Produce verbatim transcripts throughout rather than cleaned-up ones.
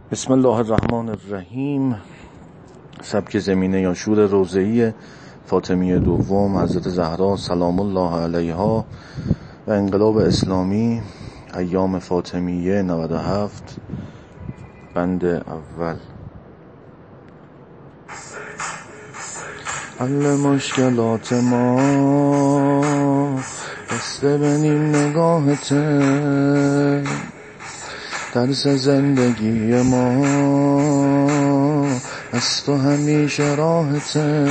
بسم الله الرحمن الرحیم. سبک زمینه یا شور روضه‌ای فاطمیه دوم حضرت زهرا سلام الله علیها و انقلاب اسلامی ایام فاطمیه نود و هفت. بند اول. حل مشکلات ما بسته بنیم نگاهته، درس زندگی ما از تو همیشه راحته.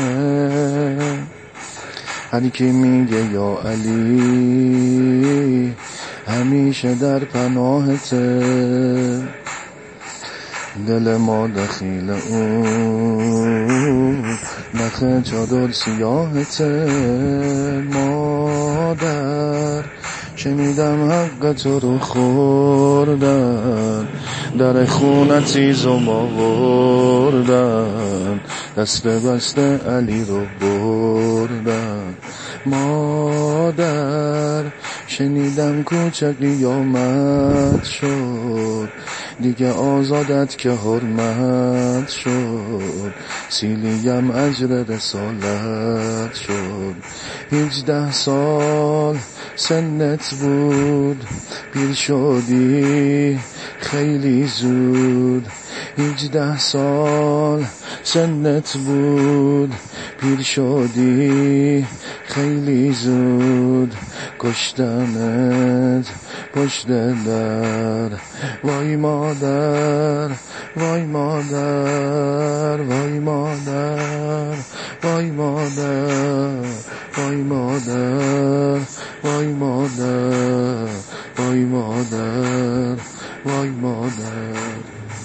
هر کی میگه یا علی همیشه در پناهته. دل ما دخیل اون نخ چادر سیاهته. مادر شنیدم حق تو رو خوردن، در خونتی زم آوردن، دست بسته علی رو بردن. مادر شنیدم کوچه قیامت شد، دیگه آزادت که حرمت شد، سیلیم اجر رسالت شد. هجده سال سنت بود، پیر شدی خیلی زود. هجده سال سنت بود، پیر شدی خیلی زود. کشتنت پشت در، وای مادر وای مادر وای مادر وای مادر وای مادر وای مادر وای مادر وای مادر.